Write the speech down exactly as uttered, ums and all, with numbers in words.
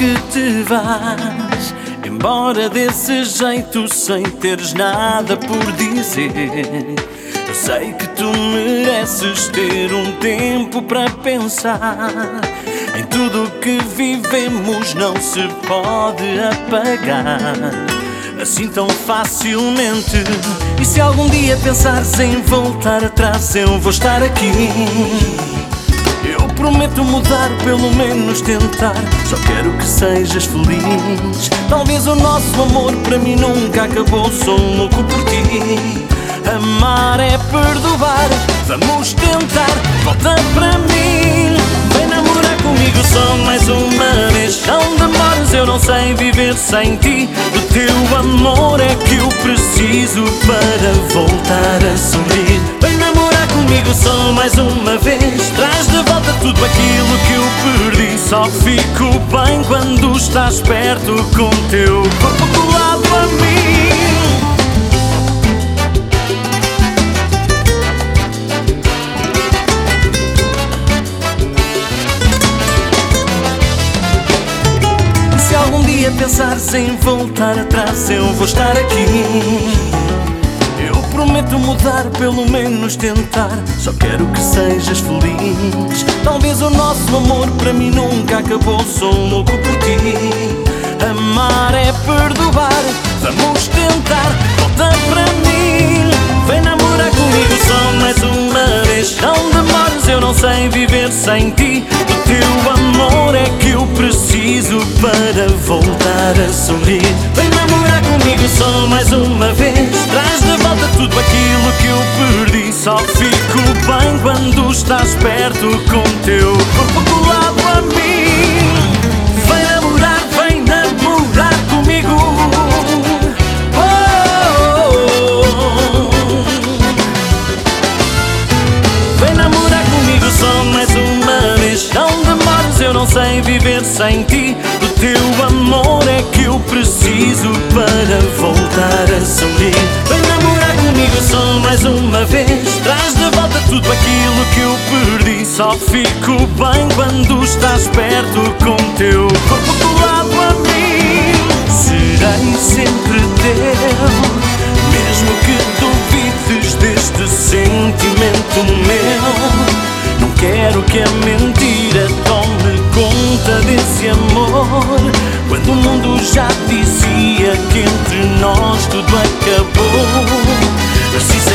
que te vais embora desse jeito, sem teres nada por dizer. Eu sei que tu mereces ter um tempo para pensar. Em tudo que vivemos não se pode apagar assim tão facilmente. E se algum dia pensares em voltar atrás, eu vou estar aqui. Eu prometo mudar, pelo menos tentar. Só quero que sejas feliz. Talvez o nosso amor para mim nunca acabou. Sou louco por ti. Amar é perdoar. Vamos tentar, volta para mim. Vem namorar comigo só mais uma vez. Não demores, eu não sei viver sem ti. Do teu amor é que eu preciso para voltar a sorrir. Vem namorar comigo só mais uma vez. Traz de volta tudo aquilo que eu perdi. Só fico bem quando estás perto, com teu corpo colado a mim. Se algum dia pensares em voltar atrás, eu vou estar aqui. Eu prometo mudar, pelo menos tentar. Só quero que sejas feliz. Talvez o nosso amor para mim nunca acabou. Sou louco por ti. Amar é perdoar. Vamos tentar, volta para mim. Vem namorar comigo só mais uma vez. Não demores, eu não sei viver sem ti. Do teu amor é que eu preciso para voltar a sorrir. Vem namorar comigo só mais uma vez. Traz de volta tudo aquilo que eu perdi. Só fico bem quando estás perto, com teu corpo colado a mim. Vem namorar, vem namorar comigo. Oh, vem namorar comigo só mais uma vez. Não demores, eu não sei viver sem ti. Do teu amor é que eu preciso para voltar a sorrir. Vem namorar comigo só mais uma vez. Traz de volta tudo aquilo que eu perdi. Só fico bem quando estás perto, com teu corpo colado a mim. Serei sempre teu, mesmo que duvides deste sentimento meu. Não quero que a mentira tome conta desse amor, quando o mundo já dizia que entre nós tudo acabou. Assim